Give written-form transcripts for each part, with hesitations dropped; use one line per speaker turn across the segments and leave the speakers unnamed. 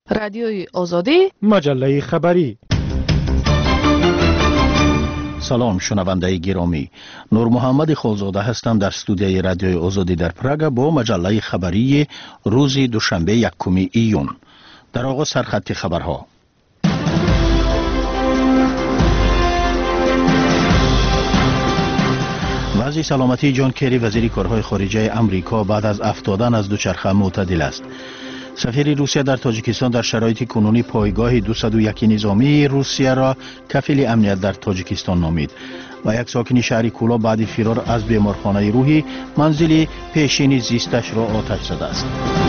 رادیوی آزادی،
مجله خبری.
سلام شنونده گرامی، نور محمد خالزاده هستم در استودیوی رادیوی آزادی در پراگ با مجله خبری روز دوشنبه 1 ایون. در آغاز سرخط خبرها. وضع سلامتی جان کری وزیر کارهای خارجه امریکا بعد از افتادن از دوچرخه معتدل است. سفیر روسیه در تاجیکستان در شرایط کنونی پایگاه 201 نظامی روسیه را کفیل امنیت در تاجیکستان نامید و یک ساکن شهر کولا بعد فرار از بیمارخانه روحی منزل پیشین زیستش را آتش زده است.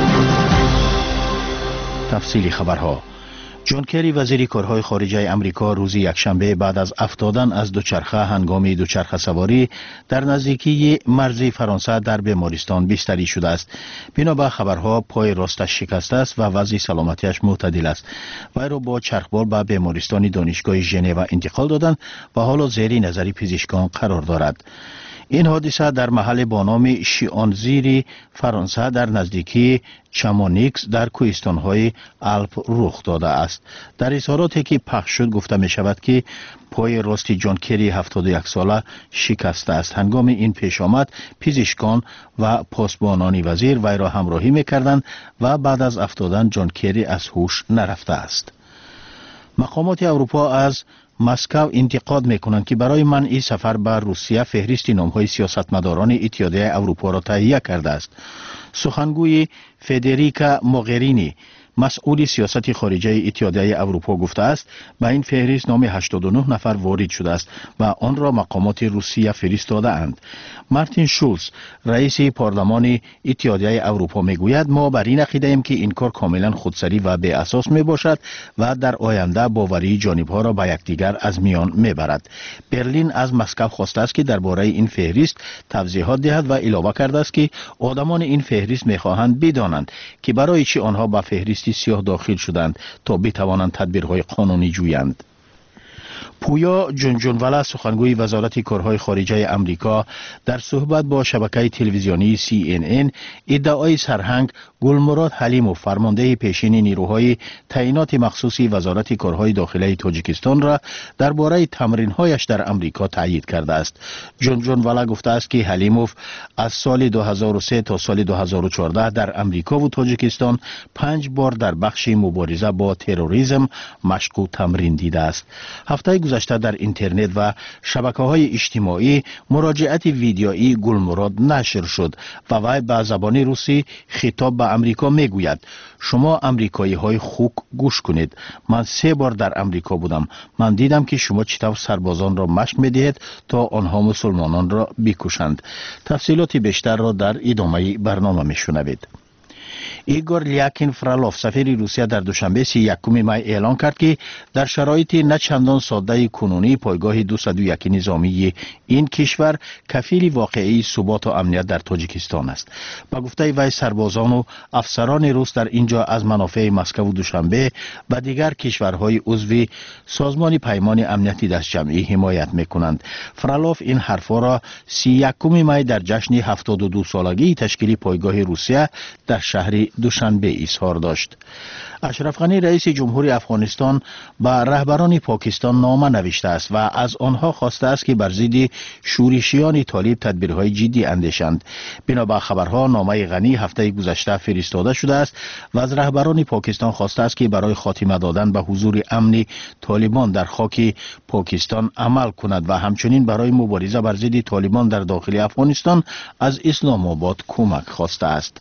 تفصیل خبرها. جان کری وزیر کارهای خارجه امریکا روز یکشنبه بعد از افتادن از دوچرخه هنگام دوچرخه سواری در نزدیکی مرز فرانسه در بیمارستان بستری شده است. بنا به خبرها پای راستش شکسته است و وضع سلامتیش معتدل است. وی را با چرخبال به بیمارستان دانشگاه ژنو انتقال دادند و حالا زیر نظر پزشکان قرار دارد. این حادثه در محل با نام شیانزیری فرانسه در نزدیکی چمونیکس در کوهستان‌های آلپ رخ داده است. در اظهاراتی که پخش شد گفته می شود که پای راست جان کری 71 ساله شکسته است. هنگام این پیش آمد پزشکان و پاسبانان وزیر وی را همراهی می‌کردند و بعد از افتادن جان کری از هوش نرفته است. مقامات اروپا از مسکو انتقاد میکنند که برای منع سفر به روسیه فهرست نامهای سیاستمداران اتحادیه اروپا را تهیه کرده است. سخنگوی فدریکا موغرینی مسئول سیاست خارجه اتحادیه اروپا گفته است به این فهرست نام 89 نفر وارد شده است و آن را مقامات روسیه فرستاده اند. مارتین شولز رئیس پارلمان اتحادیه اروپا میگوید ما بر این عقیده ایم که این کار کاملا خودسری و بی اساس می باشد و در آینده باوری جانبها را به یکدیگر از میان میبرد. برلین از مسکو خواسته است که درباره این فهرست توضیحات دهد و علاوه کرده است که آدمان این فهرست میخواهند بدانند که برای چی آنها به فهرست سیاه داخل شدند تا بتوانند تدبیرهای قانونی جویند. پویا جونجونوالا سخنگوی وزارت کارهای خارجه امریکا در صحبت با شبکه تلویزیونی CNN ادعای سرهنگ گلمراد حلیموف فرمانده پیشین نیروهای تعیینات مخصوصی وزارت کارهای داخلی تاجیکستان را درباره تمرین‌هایش در امریکا تایید کرده است. جونجونوالا گفته است که حلیموف از سال 2003 تا سال 2014 در امریکا و تاجیکستان 5 بار در بخش مبارزه با تروریسم مشق و تمرین دیده است. هفته گذشته در اینترنت و شبکه‌های اجتماعی مراجعت ویدیویی گلمراد نشر شد و وی به زبان روسی خطاب به امریکا میگوید شما امریکایی‌های خوک گوش کنید. من 3 بار در امریکا بودم. من دیدم که شما چطور سربازان را مشق می‌دهید تا آنها مسلمانان را بکشند. تفصیلات بیشتر را در ادامه برنامه میشنوید. ایگور لیاکین فرالوف سفیر روسیه در دوشنبه 31 می اعلام کرد که در شرایط نه چندان ساده کنونی پایگاه 201 نظامی این کشور کفیل واقعی ثبات و امنیت در تاجیکستان است. با گفته وی سربازان و افسران روس در اینجا از منافع مسکو و دوشنبه و دیگر کشورهای عضو سازمان پیمان امنیتی دست جمعی حمایت میکنند. فرالوف این حرفا را 31 می در جشن 72 سالگی تشکیل پایگاه روسیه در شهر دوشنبه اظهار داشت. اشرف غنی رئیس جمهوری افغانستان به رهبران پاکستان نامه نوشته است و از آنها خواسته است که بر ضد شورشیان طالب تدبیرهای جدی اندیشند. بنا به خبرها نامه غنی هفته گذشته فرستاده شده است و از رهبران پاکستان خواسته است که برای خاتمه دادن به حضور امنی طالبان در خاک پاکستان عمل کند و همچنین برای مبارزه بر ضد طالبان در داخل افغانستان از اسلام آباد کمک خواسته است.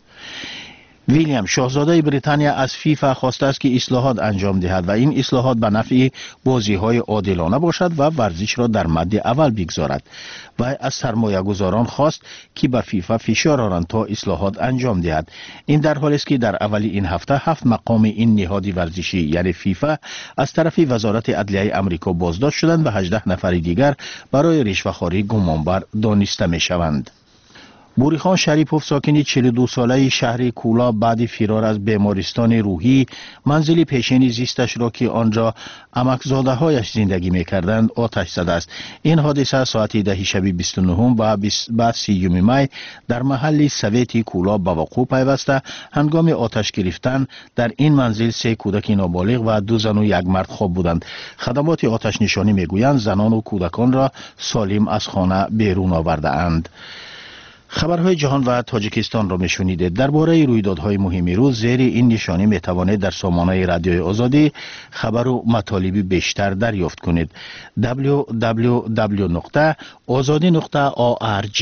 ویلیام شاهزاده بریتانیا از فیفا خواسته است که اصلاحات انجام دهد و این اصلاحات به نفع بازی‌های عادلانه باشد و ورزش را در مد اول بگذارد. و از سرمایه‌گذاران خواست که به فیفا فشار آورند تا اصلاحات انجام دهد. این در حالی است که در اول این هفته 7 مقام این نهاد ورزشی یعنی فیفا از طرف وزارت عدلیه آمریکا بازداشت شدند و 18 نفر دیگر برای رشوه‌خواری گمانبر دانسته می‌شوند. بوریخان شریپوف ساکن 42 ساله شهر کولا بعد فرار از بیمارستان روحی منزل پیشین زیستش را که آنجا عمکزاده هایش زندگی می‌کردند آتش زده است. این حادثه ساعت 10 شب 29 و 30 می در محل سویت کولا به وقوع پیوسته. هنگام آتش گرفتن در این منزل 3 کودک نابالغ و 2 زن و 1 مرد خواب بودند. خدمات آتش نشانی میگویند زنان و کودکان را سالم از خانه بیرون آورده اند. خبرهای جهان و تاجیکستان را میشنیدید. درباره رویدادهای مهم روز زیر این نشانی میتوانید در سامانه رادیوی آزادی خبر و مطالب بیشتر دریافت کنید. www.azadi.org.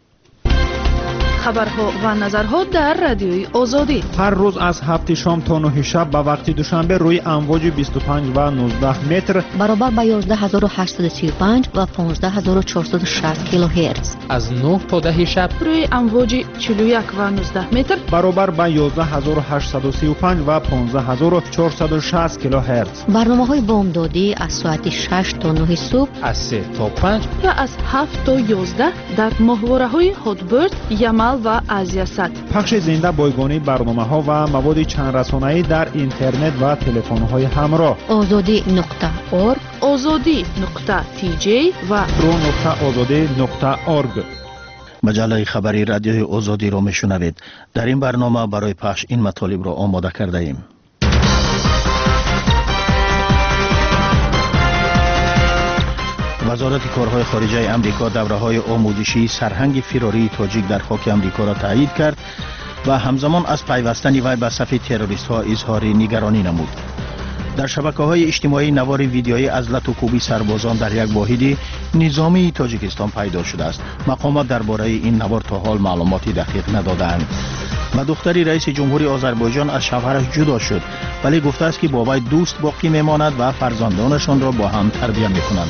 خبرها و نظرها در رادیوی آزادی
هر روز از 7 شام تا 9 شب به وقت دوشنبه روی امواج 25 و 19 متر
برابر با 11835 و 15460 کیلوهرتز.
از 9 تا 10 شب
روی امواج 41 و 19 متر
برابر با 11835 و 15460 کیلوهرتز.
برنامه‌های بامدادی از ساعت 6 تا 9 صبح،
از 3 تا 5
و از 7 تا 11 در ماهواره‌های هاتبرد، یمل و آزیاسات.
پخش زنده بایگانی برنامه‌ها و مواد چند رسانه‌ای در اینترنت و تلفن‌های همراه.
azadi.org،
azadi.tj و
pro.azadi.org.
مجله خبری رادیوی آزادی را میشنوید. در این برنامه برای پخش این مطالب را آماده کرده ایم. وزارت کارهای خارجه امریکا دوره‌های آموزشی سرهنگ فراری تاجیک در خاک امریکا را تایید کرد و همزمان از پیوستن وی به صف تروریست‌ها اظهار نگرانی نمود. در شبکه‌های اجتماعی نوار ویدیویی از لط و کوبی سربازان در یک واحد نظامی تاجیکستان پیدا شده است. مقامات درباره این نوار تا حال معلوماتی دقیق ندادند. و دختری رئیس جمهوری آذربایجان از شوهرش جدا شد، ولی گفته است که با وی دوست باقی میماند و فرزندانشان را با هم تربیت میکنند.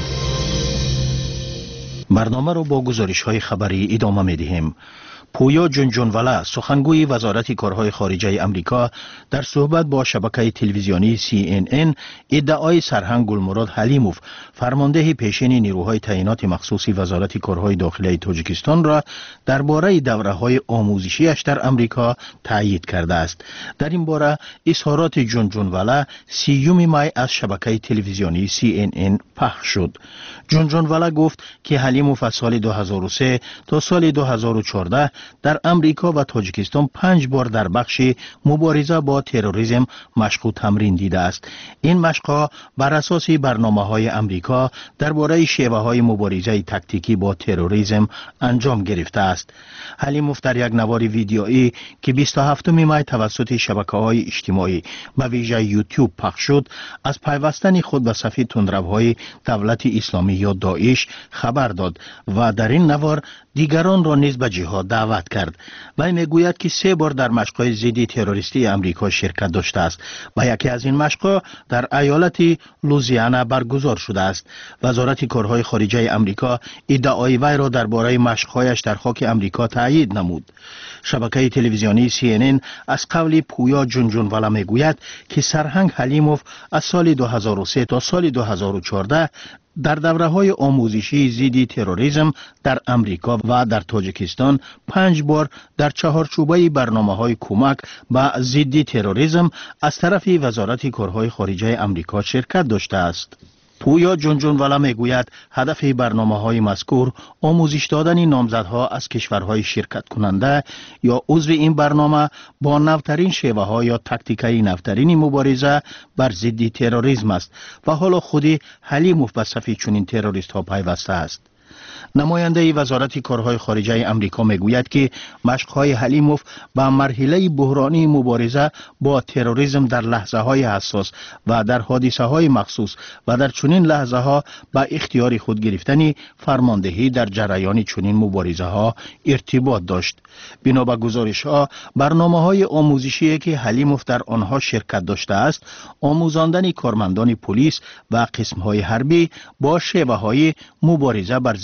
برنامه را با گزارش‌های خبری ادامه می‌دهیم. پویا جونجونوالا سخنگوی وزارت کارهای خارجه امریکا در صحبت با شبکه تلویزیونی CNN ادعای سرهنگ گلمراد حلیموف فرمانده پیشین نیروهای تعیینات مخصوصی وزارت کارهای داخلی تاجیکستان را درباره دوره‌های آموزشیش در امریکا تایید کرده است. در این باره اظهارات جونجونوالا 30 می از شبکه تلویزیونی CNN پخش شد. جونجونوالا گفت که حلیموف از سال 2003 تا سال 2014 در امریکا و تاجیکستان 5 بار در بخش مبارزه با تروریسم مشق و تمرین دیده است. این مشق‌ها بر اساس برنامه‌های امریکا درباره شیوه‌های مبارزه تاکتیکی با تروریسم انجام گرفته است. حلیموف در یک نوار ویدیویی که 27 می توسط شبکه‌های اجتماعی و ویژه یوتیوب پخش شد، از پیوستن خود به صف تندروهای دولت اسلامی یا داعش خبر داد و در این نوار دیگران را نیز به جهاد دعوت کرد. وی میگوید که 3 بار در مشق‌های ضد تروریستی امریکا شرکت داشته است و یکی از این مشق‌ها در ایالت لوزیانا برگزار شده است. وزارت کارهای خارجه امریکا ادعای وی را درباره مشق‌هایش در خاک امریکا تایید نمود. شبکه تلویزیونی CNN از قول پویا جونجونوالا میگوید که سرهنگ حلیموف از سال 2003 تا سال 2014 در دوره‌های آموزشی ضد تروریسم در امریکا و در تاجیکستان 5 بار در چهارچوبه برنامه‌های کمک به ضد تروریسم از طرف وزارت کارهای خارجه امریکا شرکت داشته است. پویا جونجونوالا میگوید هدف برنامه‌های مذکور آموزش دادن نامزدها از کشورهای شرکت کننده یا عضو این برنامه با نوترین شیوه‌ها یا تاکتیک‌های نوترین مبارزه بر ضد تروریسم است و حالا خودی حلیموف به صف چنین تروریست‌ها پیوسته است. نماینده وزارت کارهای خارجه امریکا میگوید که مشق‌های حلیموف به مرحله بحرانی مبارزه با تروریسم در لحظه‌های حساس و در حادثه‌های مخصوص و در چنین لحظه‌ها به اختیار خود گرفتن فرماندهی در جریان چنین مبارزه‌ها ارتباط داشت. بنا به گزارش‌ها برنامه‌های آموزشی که حلیموف در آنها شرکت داشته است، آموزاندن کارمندان پلیس و قسم‌های حربی با شیوه‌های مبارزه بر ضد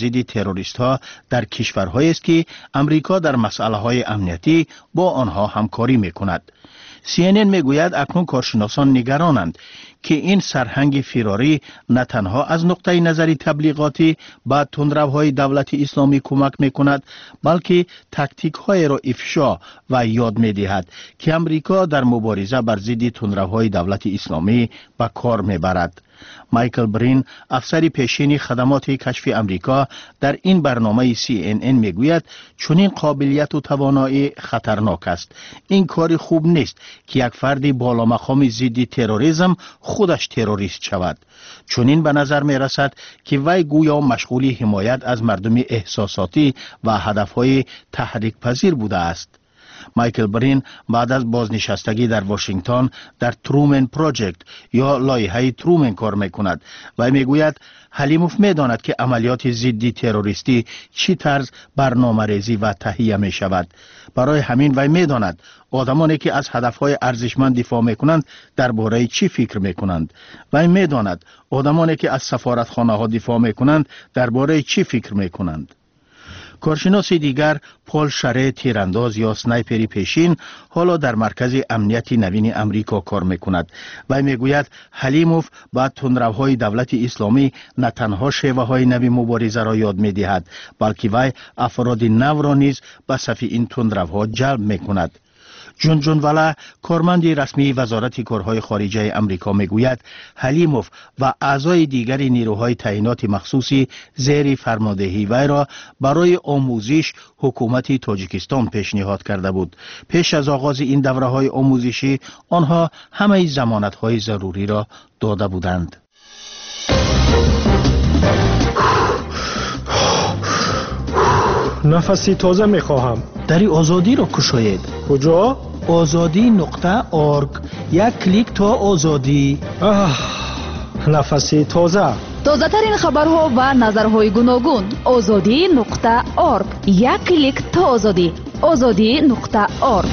ضد تروریست ها در کشورهایی است که امریکا در مسئله های امنیتی با آنها همکاری میکند. CNN میگوید اکنون کارشناسان نگرانند که این سرهنگ فراری نه تنها از نقطه نظری تبلیغاتی به تندروهای دولت اسلامی کمک میکند، بلکه تاکتیک های را افشا و یاد میدهد که امریکا در مبارزه بر ضد تندروهای دولت اسلامی به کار میبرد. مایکل برین، افسر پیشین خدمات کشف امریکا، در این برنامه CNN میگوید چنین قابلیت و توانایی خطرناک است. این کار خوب نیست که یک فرد بالا مقام ضد تروریسم خودش تروریست شود. چنین به نظر می رسد که وی گویا مشغول حمایت از مردم احساساتی و هدفهای تحریک پذیر بوده است. مایکل برین بعد از بازنشستگی در واشنگتن در ترومن پروژکت یا لایحه ترومن کار میکند و میگوید حلیموف میداند که عملیات ضد تروریستی چی طرز برنامه‌ریزی و تهیه می شود. برای همین وی میداند آدمانی که از هدفهای ارزشمند دفاع میکنند درباره چی فکر میکنند. وی میداند آدمانی که از سفارتخانه ها دفاع میکنند درباره چی فکر میکنند. کارشناس دیگر پول شره، تیرانداز یا سنایپری پیشین، حالا در مرکز امنیت نوین امریکا کار میکند و میگوید حلیموف با تندروهای دولت اسلامی نه تنها شیوه های نوی مبارزه را یاد میدهد، بلکه وی افراد نو را نیز به صف این تندروها جلب میکند. جون جونوالا، کارمند رسمی وزارت کارهای خارجه امریکا میگوید حلیموف و اعضای دیگر نیروهای تعیینات مخصوصی زیر فرماندهی وی را برای آموزش حکومت تاجیکستان پیشنهاد کرده بود. پیش از آغاز این دوره های آموزشی آنها همه ضمانت های ضروری را داده بودند.
نفسی تازه میخواهم.
دری آزادی را کشاید.
کجا؟
azadi.org. یک کلیک تا آزادی.
نفسی تازه.
تازه ترین خبرها و نظرهای گوناگون. azadi.org. یک کلیک تا آزادی. azadi.org.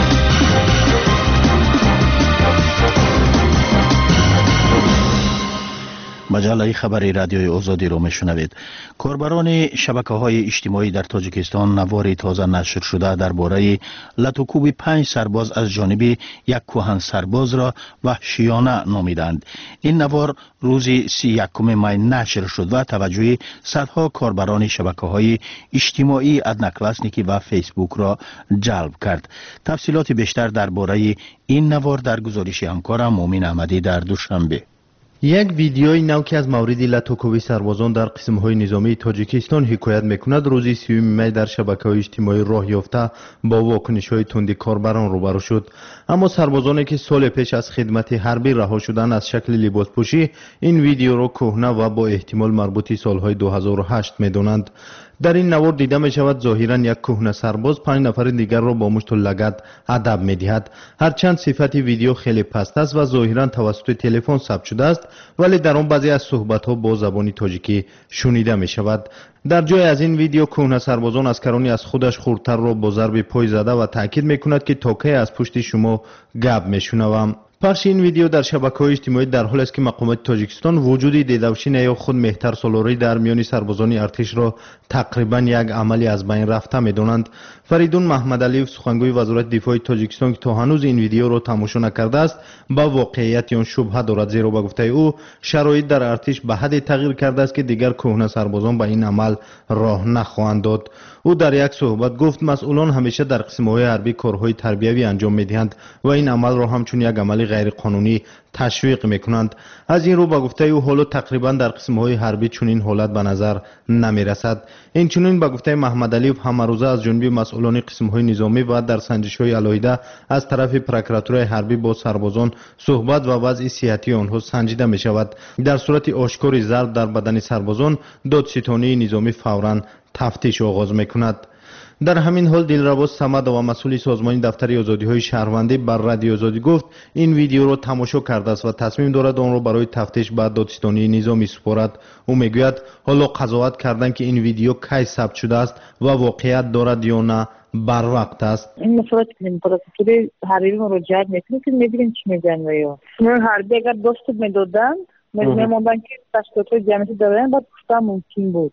مجله خبری رادیوی آزادی رو میشنوید. کاربران شبکه‌های اجتماعی در تاجیکستان نواری تازه نشر شده درباره لطوکوب 5 سرباز از جانب یک کهن سرباز را وحشیانه نامیدند. این نوار روز 31 می نشر شد و توجه صدها کاربران شبکه‌های اجتماعی ادناکلاسنیکی و فیسبوک را جلب کرد. تفصیلات بیشتر درباره این نوار در گزارش همکارم مومن احمدی در دوشنبه.
یک ویدیوی نو که از مورد لطوکوبی سربازان در قسم‌های نظامی تاجیکستان حکایت می‌کند روز 30 می در شبکه‌های اجتماعی راه یافته با واکنش‌های تند کاربران روبرو شد. اما سربازانی که سال پیش از خدمت حربی رها شدند از شکل لباسپوشی این ویدیو را کهنه و با احتمال مربوط سال‌های 2008 می‌دانند. در این نوار دیده می شود ظاهرا یک کهنه سرباز 5 نفر دیگر را با مشت و لگد ادب می دهد. هرچند صفت ویدیو خیلی پست است و ظاهرا توسط تلفن ثبت شده است، ولی در آن بعضی از صحبت ها با زبان تاجیکی شنیده می شود. در جای از این ویدیو کهنه سربازان اسکرانی از خودش خردتر را با ضرب پای زده و تاکید می کند که تا کی از پشت شما گپ می شنوم. پخش این ویدیو در شبکه‌های اجتماعی در حالی است که مقامات تاجیکستان وجود دیدوشین یا خود مهتر سالاری در میان سربازان ارتش را تقریبا یک عملی از بین رفته می‌دانند. فریدون محمد علیف، سخنگوی وزارت دفاع تاجیکستان که تا هنوز این ویدیو را تماشا نکرده است با واقعیت آن شبهه دارد، زیرا به گفته او شرایط در ارتش به حدی تغییر کرده است که دیگر کهنه سربازان به این عمل راه نخواهند داد. او در یک صحبت گفت مسئولان همیشه در قسم‌های حربی کارهای تربیوی انجام می‌دهند و این عمل را همچون یک عمل غیر قانونی تشویق می‌کنند. از این رو به گفته او حالا تقریبا در قسم‌های حربی چنین حالت به نظر نمی‌رسد. این چنین به گفته محمد علی هم روزه از جانب مسئولان قسم‌های نظامی و در سنجش‌های علیحده از طرف پروکراتورای حربی با سربازان صحبت و وضع صحتی آنها سنجیده می‌شود. در صورت آشکار ضرب در بدن سربازان دادستانی نظامی فوراً تفتیش آغاز می‌کند. در همین حال دلربا صمد و مسئول سازمان دفتر آزادی‌های شهروندی بر رادیو آزادی گفت این ویدیو را تماشا کرده است و تصمیم دارد آن را برای تفتیش به دادستانی نظامی سپارد. او میگوید حالا قضاوت کردن که این ویدیو کی ثبت شده است و واقعیت دارد یا نه بر وقت است.
این مسئله که پروکراتور حربی مراجعه میکنه که میبینیم چی میگن و یا حربی اگر دوست میدادن میموندن که تشکیلات جمعیتی دارن بعد گفتم ممکن بود.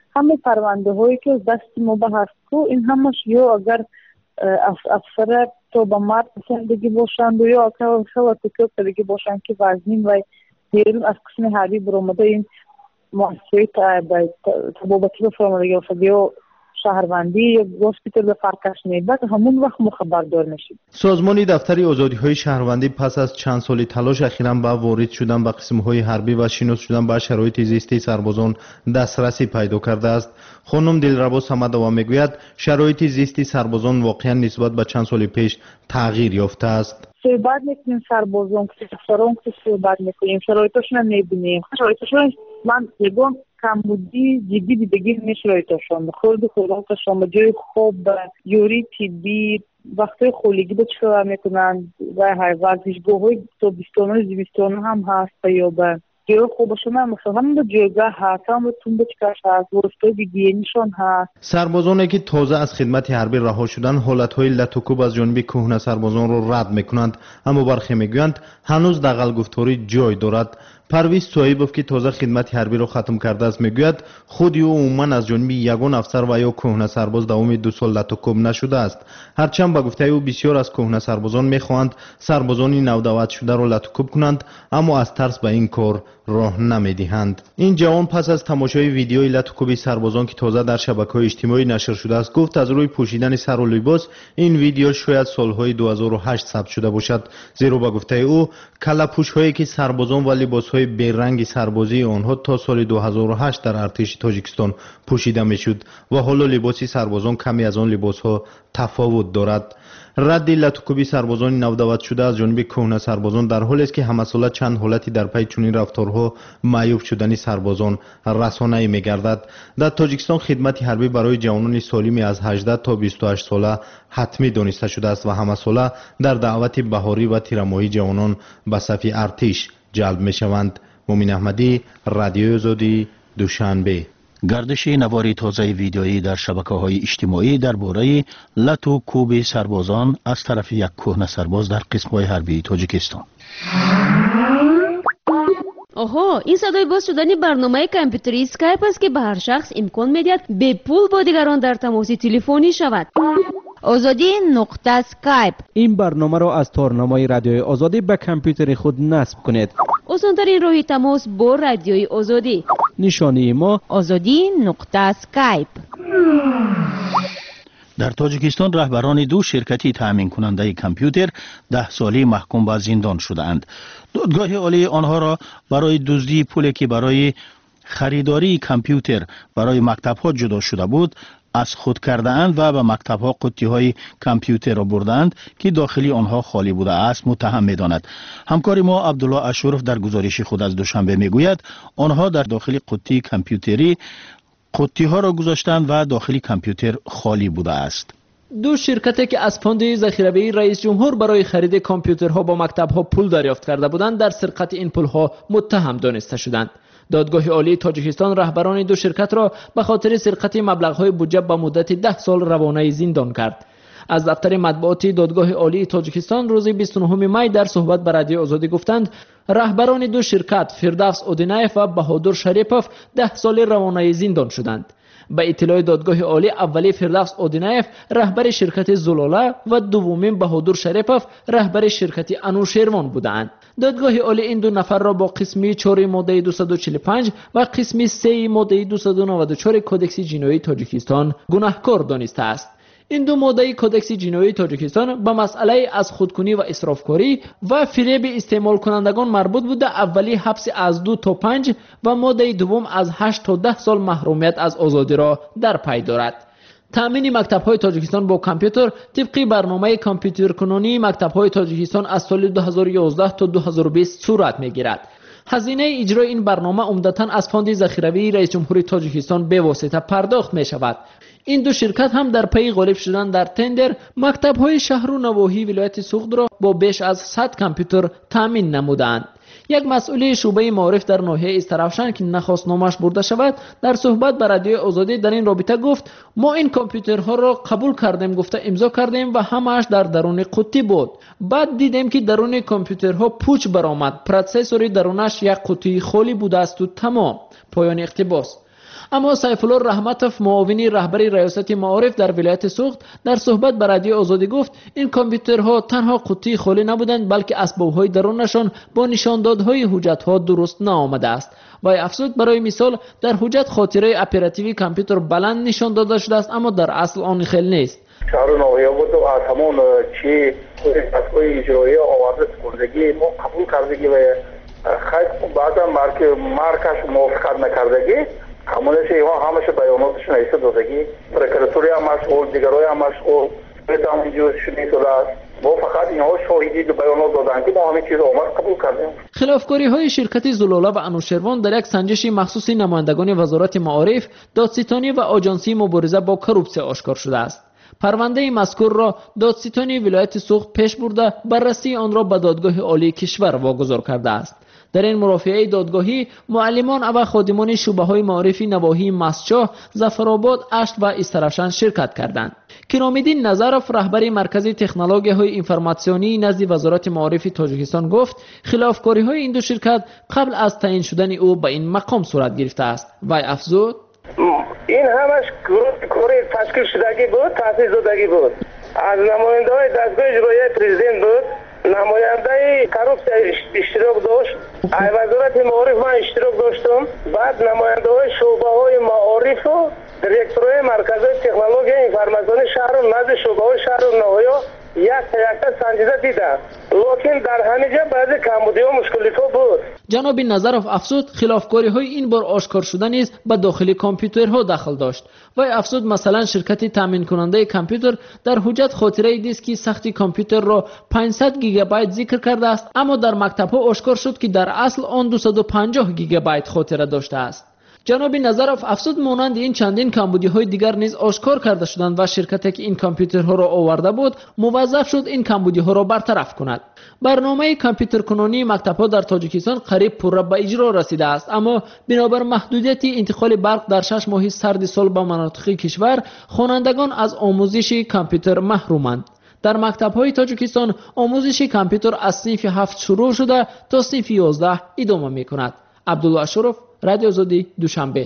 همه پرونده هایی که دست ما به هست کو این همش یا اگر افسر تو به مرد زندگی باشند و یا اگر خواهد زندگی باشند که وزنین و دیرون از قسم حربی برامده این محصولی تبابتی بفرمده یا شهروندی یا هاسپیتال به فرقش نیست همون وقت مخبردار نشید.
سازمان دفتر آزادی‌های شهروندی پس از چند سالی تلاش اخیراً به وارد شدن به قسم‌های حربی و شناس شدن به شرایط زیستی سربازان دسترسی پیدا کرده است. خانم دلربا صمدова میگوید شرایط زیستی سربازان واقعاً نسبت به چند سال پیش تغییر یافته است.
صحبت میکنیم سربازان که افسران که صحبت میکنیم شرایطشون رو میبینیم. شرایطشون من میگم کمبودی جدی دیدگی میشرایطشون خورد خوراکشون به جای خوب یوری طبی وقتی خولگی به چکار میکنن و ورزشگاه‌های تابستان و زمستان هم هست یا به جای خوبشون هم مثلا به جایگاه هست هم به تون بچکش هست ورسته بیگینشون هست.
سربازانی که تازه از خدمت حربی رها شدن حالتهای لطوکوب از جانب کهنه سربازان را رد میکنند، اما برخی میگویند هنوز دغل گفتاری جای دارد. پرویز صاحبوف که تازه خدمت حربی را ختم کرده است میگوید خود او عموما از جانب یگان افسر و یا کهنه سرباز دوام 2 سال لطوکوب نشده است. هرچند به گفته او بسیار از کهنه سربازان میخواهند سربازان نودعوت شده را لطوکوب کنند، اما از ترس به این کار راه نمیدهند. این جوان پس از تماشای ویدیوی لطوکوب سربازان که تازه در شبکه‌های اجتماعی نشر شده است گفت از روی پوشیدن سر و لباس این ویدیو شاید سالهای 2008 ثبت شده باشد، زیرا به گفته او کلاپوش‌هایی که سربازان و لباس‌های بیرنگ سربازی آنها تا سال 2008 در ارتش تاجیکستان پوشیده میشد و حالا لباس سربازان کمی از آن لباس‌ها تفاوت دارد. رد لطوکوبی سربازان نودعوت شده از جانب کهنه سربازان در حالی است که همساله چند حالتی در پی چنین رفتارها معیوب شدن سربازان رسانه‌ای می‌گردد. در تاجیکستان خدمت حربی برای جوانان سالم از 18 تا 28 ساله حتمی دانسته شده است و همساله در دعوت بهاری و تیرماهی جوانان به صف ارتش جلب می‌شوند. مومن احمدی، رادیو آزادی، دوشنبه.
گردش نواری تازه ویدیویی در شبکه‌های اجتماعی درباره لطوکوب سربازان از طرف یک کهنه سرباز در قسم‌های حربی تاجیکستان.
آها، این صدای باز شدن برنامه کامپیوتری اسکایپ است که به هر شخص امکان می‌دهد به پول با دیگران در تماس تلفنی شود.
آزادی نقطه سکایپ.
این برنامه را از تارنمای رادیوی آزادی به کامپیوتر خود نصب کنید.
آسان‌ترین راه تماس با رادیوی آزادی.
نشانی ما
آزادی نقطه سکایپ.
در تاجیکستان رهبران 2 شرکتی تامین کننده کامپیوتر 10 سالی محکوم به زندان شده‌اند. دادگاه عالی آنها را برای دزدی پولی که برای خریداری کامپیوتر برای مکتب‌ها جدا شده بود از خود کرده اند و به مکتب‌ها قطی‌های کامپیوتر را بردند که داخلی آنها خالی بوده است متهم می‌داند. همکار ما عبدالله اشرف در گزارش خود از دوشنبه میگوید آنها در داخل قطی کامپیوتری قطی‌ها را گذاشتند و داخلی کامپیوتر خالی بوده است.
2 شرکتی که از فاند ذخیره‌ای رئیس جمهور برای خرید کامپیوترها با مکتب‌ها پول دریافت کرده بودند در سرقت این پول‌ها متهم دانسته شدند. دادگاه عالی تاجیکستان رهبران 2 شرکت را به خاطر سرقت مبلغ‌های بودجه به مدت 10 سال روانه زندان کرد. از دفتر مطبوعاتی دادگاه عالی تاجیکستان روز 29 می در صحبت با رادیو آزادی گفتند رهبران 2 شرکت فردوس اودینایف و بهادر شریپوف 10 سال روانه زندان شدند. به اطلاع دادگاه عالی اولی فردوس اودینایف رهبر شرکت زلاله و دومین بهادر شریپوف رهبر شرکت انوشیروان بودند. دادگاه عالی این 2 نفر را با قسم 4 ماده 245 و قسم 3 ماده 294 کدکس جنایی تاجیکستان گناهکار دانسته است. این 2 ماده کدکس جنایی تاجیکستان به مسئله از خودکنی و اسرافکاری و فریب استعمال کنندگان مربوط بوده. اولی حبس از 2 تا 5 و ماده دوم از 8 تا 10 سال محرومیت از آزادی را در پی دارد. تامین مکتب‌های تاجیکستان با کامپیوتر طبق برنامه کامپیوتر کنونی مکتب‌های تاجیکستان از سال 2011 تا 2020 صورت می‌گیرد. هزینه اجرای این برنامه عمدتاً از فاند ذخیره‌ای رئیس جمهوری تاجیکستان به واسطه پرداخت می‌شود. این 2 شرکت هم در پی غالب شدن در تندر مکتب‌های شهر و نواحی ولایت سوخت را با بیش از 100 کامپیوتر تامین نمودند. یک مسئول شعبه معارف در ناحیه استرافشان که نخواست نامش برده شود در صحبت با رادیو آزادی در این رابطه گفت ما این کامپیوترها را قبول کردیم گفته امضا کردیم و همه‌اش در درون قطی بود. بعد دیدیم که درون کامپیوترها پوچ برآمد، پروسسور درونش یک قطی خالی بوده است و تمام. پایان اقتباس. اما سیف الله رحمتوف معاونی رهبری ریاست معارف در ولایت سوخت در صحبت با رادیو آزادی گفت این کامپیوترها تنها قوطی خالی نبودند بلکه اسباب‌های درونشان با نشاندادهای حجت‌ها درست نآمده است. و افزود برای مثال در حجت خاطره اپراتیوی کامپیوتر بلند نشان داده شده است اما در اصل آن خیلی نیست.
شهر نویا بود و از همون چی دستگاه اجرایی آورده سپردگی ما قبول کردگی و خیلی بعضا مارکش موافقت نکردگی همونش ایوان همش بیاناتشون ایسته دادگی پرکراتوری هم مسئول دیگرای هم مسئول بیت هم اینجور شدی شده است ما فقط اینها شاهدی به بیانات دادن که ما همین چیز آمد قبول کردیم.
خلافکاری های شرکت زلاله و انوشیروان در یک سنجش مخصوص نمایندگان وزارت معارف، دادستانی و آژانسی مبارزه با کروپسیون آشکار شده است. پرونده مذکور را دادستانی ولایت سوخت پیش برده بررسی آن را به دادگاه عالی کشور واگذار کرده است. در این مرافعه دادگاهی معلمان و خادمان شعبه‌های معارفی نواحی مسجد، ظفرآباد، اشت و استرشن شرکت کردند. کرام‌الدین نظرов رهبر مرکز تکنولوژی‌های اینفورماسیونی نزد وزارت معارف تاجیکستان گفت خلافکاری‌های این دو شرکت قبل از تعیین شدن او به این مقام صورت گرفته است. و افزود
این همش کار تشکیل شدگی بود، تأسیس شدگی بود. از نماینده‌های دستگاه اجرایی پرزیدنت بود، نماینده کروپسیون اشتراک داشت، وزارت معارف من اشتراک داشتم، بعد نماینده‌های شعبه‌های معارف و دیرکتورهای مرکز تکنولوژی اینفورماسیونی شهر و نزد شعبه‌های شهر و نواحی یک سنجیده دیدم، لیکن در همینجا بعضی کمبودی و مشکلات بود.
جناب نظرов افزود خلافکاری های این بار آشکار شده نیز به داخل کامپیوترها دخل داشت. و افزود مثلا شرکت تامین کننده کامپیوتر در حجت خاطره دیسکی سختی کامپیوتر را 500 گیگابایت ذکر کرده است اما در مکتب ها آشکار شد که در اصل آن 250 گیگابایت خاطره داشته است. جناب نظرов افزود مانند این چندین کمبودی های دیگر نیز آشکار کرده شدند و شرکتی که این کامپیوترها را آورده بود موظف شد این کمبودی ها را برطرف کند. برنامه کامپیوتر کنونی مکتب ها در تاجیکستان قریب پر به اجرا رسیده است اما بنابر محدودیت انتقال برق در 6 ماه سرد سال به مناطق کشور خوانندگان از آموزش کامپیوتر محرومند. در مکتب های تاجیکستان آموزش کامپیوتر از صنف 7 شروع شده تا صنف 11 ادامه می کند. عبدالله اشرف، رادیو آزادی، دوشنبه.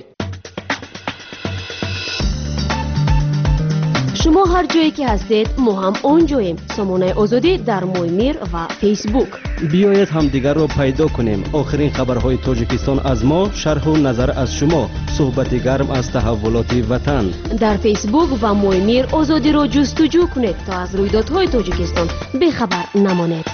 شما هر جایی که هستید ما هم اونجاییم. سامانه آزادی در مویمیر و فیسبوک.
بیایید همدیگر را پیدا کنیم. آخرین خبرهای تاجیکستان از ما، شرح و نظر از شما، صحبت گرم از تحولات وطن.
در فیسبوک و مویمیر آزادی را جستجو کنید تا از رویدادهای تاجیکستان بیخبر نمانید.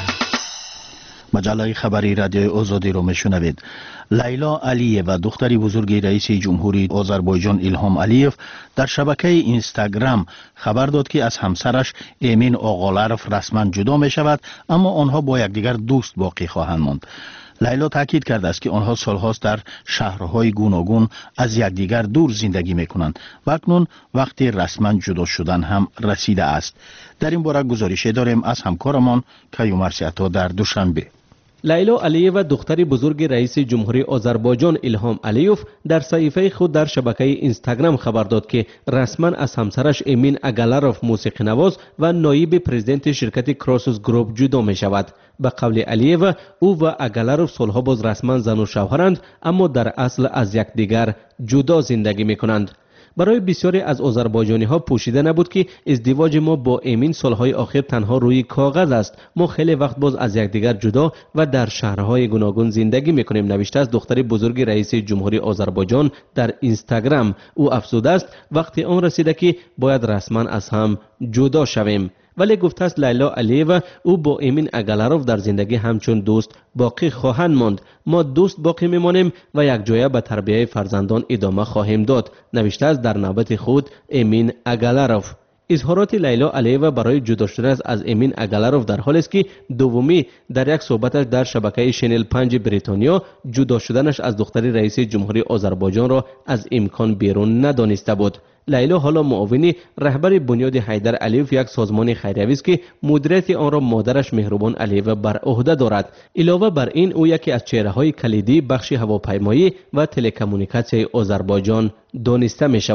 مجله خبری رادیو آزادی رو میشنوید. لیلا علیه و دختری بزرگ رئیس جمهوری آذربایجان ایلهام علیف در شبکه اینستاگرام خبر داد که از همسرش امین آقالروف رسما جدا می شود اما آنها با یکدیگر دوست باقی خواهند ماند. لیلا تاکید کرده است که آنها سالهاست در شهرهای گوناگون از یکدیگر دور زندگی میکنند و اکنون وقت رسما جدا شدن هم رسیده است. در این باره گزارش داریم از همکارمان کیومرث عطا در دوشنبه.
لیلا علیه و دختری بزرگ رئیس جمهوری آذربایجان ایلهام علیوف در صحیفه خود در شبکه اینستاگرام خبر داد که رسما از همسرش امین اگالاروف موسیقی نواز و نایب پرزیدنت شرکت کراسوس گروپ جدا می شود. به قول علیه او و اگالاروف سالها باز رسما زن و شوهرند اما در اصل از یکدیگر جدا زندگی می کنند. برای بسیاری از آذربایجانی ها پوشیده نبود که ازدواج ما با امین سالهای آخر تنها روی کاغذ است. ما خیلی وقت باز از یکدیگر جدا و در شهرهای گوناگون زندگی میکنیم، نوشته است دختر بزرگ رئیس جمهوری آذربایجان در اینستاگرام. او افزوده است وقتی آن رسیده که باید رسما از هم جدا شویم. ولی گفته است لیلا علیه او با امین اگالاروف در زندگی همچون دوست باقی خواهند ماند. ما دوست باقی میمانیم و یک جایه به تربیت فرزندان ادامه خواهیم داد، نوشته است در نوبت خود امین اگالاروف. اظهارات لیلا علیه برای جدا شدن از امین اگالاروف در حالی است که دومی در یک صحبتش در شبکه شنل 5 بریتانیا جدا شدنش از دختر رئیس جمهوری آذربایجان را از امکان بیرون ندانسته بود. لیلا حالا معاون رهبر بنیاد حیدر علیف، یک سازمان خیریه است که مدیریت آن را مادرش مهربان علیف بر عهده دارد. علاوه بر این او یکی از چهره‌های کلیدی بخش هواپیمایی و تلکمونیکاسیون آذربایجان دانسته می شود.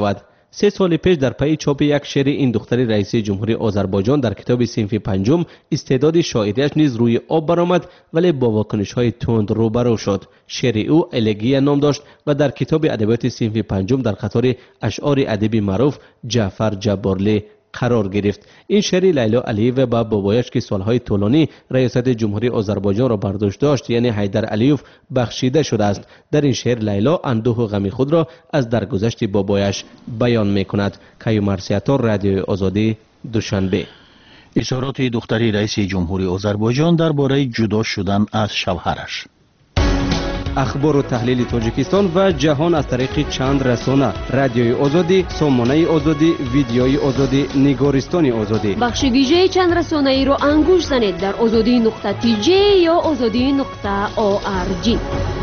3 سال پیش در پی چاپ یک شعر این دختر رئیس جمهوری آذربایجان در کتاب صنف پنجم استعداد شاعریش نیز روی آب برآمد، ولی با واکنش‌های تند روبرو شد. شعر او الگیه نام داشت و در کتاب ادبیات صنف پنجم در قطار اشعار ادبی معروف جعفر جبارلی قرار گرفت. این شعر لیلا علیف و بابایش که سالهای طولانی ریاست جمهوری آذربایجان را بر دوش داشت یعنی حیدر علیف بخشیده شده است. در این شعر لیلا اندوه و غم خود را از درگذشت بابایش بیان می‌کند. کیومرسیاتور، رادیوی آزادی، دوشنبه.
اظهارات دختری رئیس جمهوری آذربایجان درباره جدا شدن از شوهرش.
اخبار و تحلیل تاجیکستان و جهان از طریق چند رسانه: رادیوی آزادی، سامانه آزادی، ویدیوی آزادی، نگارستان آزادی.
بخش ویژه چند رسانه ای رو انگوش زنید در azadi.tj یا azadi.org.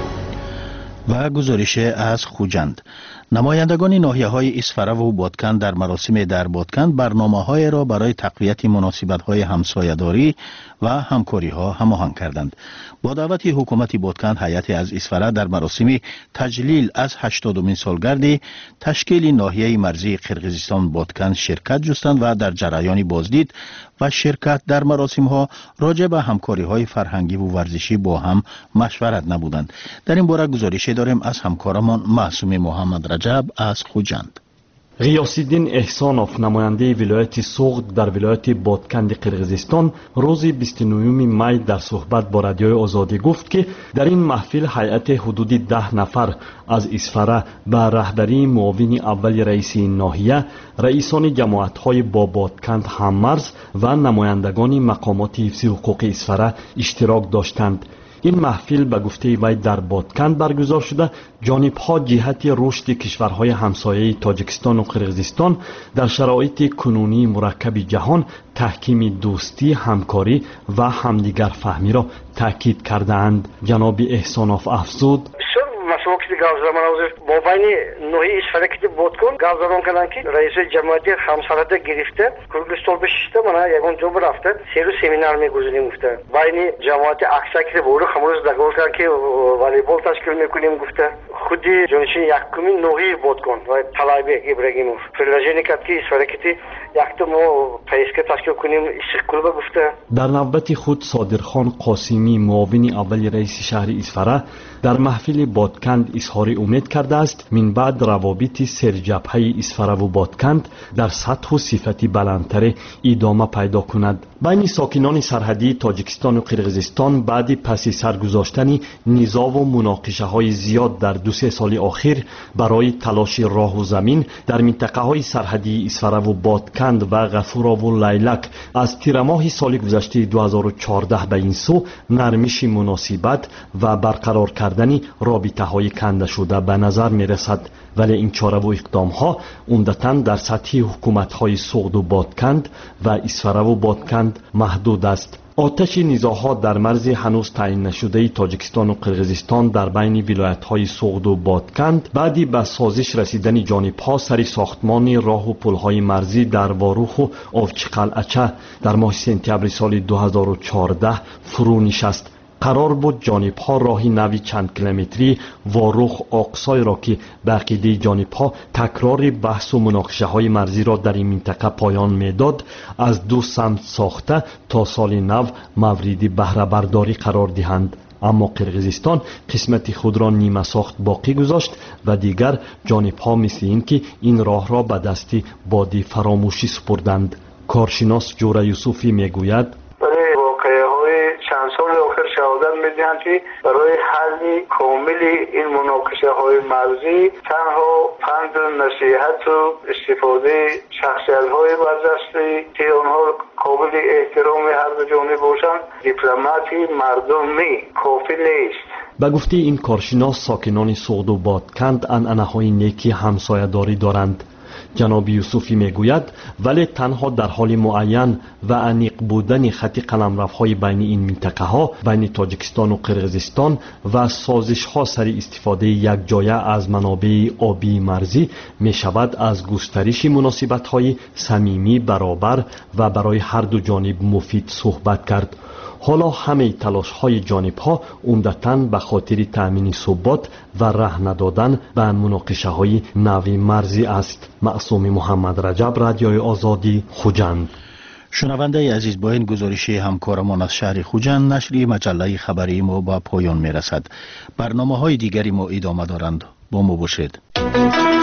و گزارش از خوجند. نمایندگان ناحیه‌های اسفره و بادکند در مراسم در بادکند برنامه‌های را برای تقویت مناسبت‌های همسایه‌داری و همکاری‌ها هماهنگ کردند. با دعوت حکومت بادکند، هیئت از اسفره در مراسم تجلیل از 80مین سالگرد تشکیل ناحیه مرزی قرقیزستان بادکند شرکت جستند و در جریان بازدید و شرکت در مراسم‌ها راجع به همکاری‌های فرهنگی و ورزشی با هم مشورت نمودند. در این باره گزارش داریم از همکارمان معصوم محمد رجب از خوجند.
غیاس‌الدین احسانوف، نماینده ولایت سوغد در ولایت بادکند قرقیزستان، روز 29 می در صحبت با رادیوی آزادی گفت که در این محفل هیئت حدود 10 نفر از اسفره به رهبری معاون اول رئیس ناحیه، رئیسان جماعت‌های با بادکند هممرز و نمایندگان مقامات حفظ حقوق اسفره اشتراک داشتند. این محفل به گفته وی در بادکند برگزار شده جانب‌ها جهت رشد کشورهای همسایه تاجیکستان و قرقیزستان در شرایط کنونی مرکب جهان تحکیم دوستی، همکاری و همدیگر فهمی را تاکید کردند. جناب احسانوف افزود:
وقتی گازرمان اوزش با بین نوعی اسفره که بودکن گازرمان کردن که رئیس جمعیت همسالته گرفته کورگستان بشیسته منها یکون جو برفته سیرو سمینار میگذاریم گفته بین جماعت اکسا که بورو خمروز دگول کرد که والیبال تشکیل میکنیم گفته خودی جانشین یکمی نوعی بودکن و طلایب ابراهیموف پرلژنی کرد که اسفره که یکتو مو پیسکه تشکیل کنیم کلوب گفته.
در نوبت خود صادرخان قاسمی، معاون اول رئیس شهر اسفره، در محفل بادکند اظهار امید کرده است من بعد روابط سرجبهه اسفره و بادکند در سطح و صفتی بلندتر ادامه پیدا کند. بین ساکنان سرحدی تاجیکستان و قرقیزستان بعد پس سرگذاشتن نزاع و مناقشه های زیاد در 2-3 سال اخیر برای تلاش راه و زمین در منطقه های سرحدی اسفره و بادکند و غفورا و لیلک از تیر ماه سال گذشته 2014 به این سو نرمش مناسبت و برقرار کردن رابطه های کنده شده به نظر می رسد، ولی این چاره و اقدام ها عمدتاً در سطح حکومت های سوغد و بادکند و اسفره و بادکند محدود است. آتش نزاع‌ها در مرز هنوز تعیین نشده تاجیکستان و قرقیزستان در بین ولایت‌های سوغد و بادکند بعدی به سازش رسیدن جانب‌ها سر ساختمان راه و پل‌های مرزی در واروخ و آوچقلعچه در ماه سپتامبر سال 2014 فرو نشست. قرار بود جانب‌ها راهی نوی چند کیلومتری واروخ آقسای را که به عقیده جانب‌ها تکرار بحث و مناقشه‌های مرزی را در این منطقه پایان می‌داد از 2 سمت ساخته تا سال نو مورد بهره برداری قرار دهند. اما قرقیزستان قسمت خود را نیمه ساخت باقی گذاشت و دیگر جانب‌ها مثل این که این راه را به دست باد فراموشی سپردند. کارشناس جوره یوسفی میگوید:
چند سال آخر شهادت میدهند که برای حل کامل این مناقشه های مرزی تنها پند و نصیحت و استفاده شخصیت های برجسته که آنها قابل احترام هر دو جانب باشند دیپلماتی مردمی کافی نیست.
به گفته این کارشناس ساکنان سوغد و بادکند عنعنه‌های نیکی همسایه‌داری دارند. جناب یوسفی میگوید ولی تنها در حال معین و عمیق بودن خط قلمروهای بین این منطقه ها بین تاجیکستان و قرقیزستان و سازش ها سر استفاده یک جایه از منابع آبی مرزی می شود از گسترش مناسبت های صمیمی برابر و برای هر دو جانب مفید صحبت کرد. حالا همه تلاش های جانب ها عمدتاً به خاطر تامین ثبات و راه ندادن به مناقشه های نوی مرزی است. معصوم محمد رجب، رادیوی آزادی، خوجند.
شنونده عزیز، با این گزارش همکارمان از شهر خوجند نشری مجله خبری ما با پایان می رسد. برنامه های دیگری ما ادامه دارند. با ما باشید.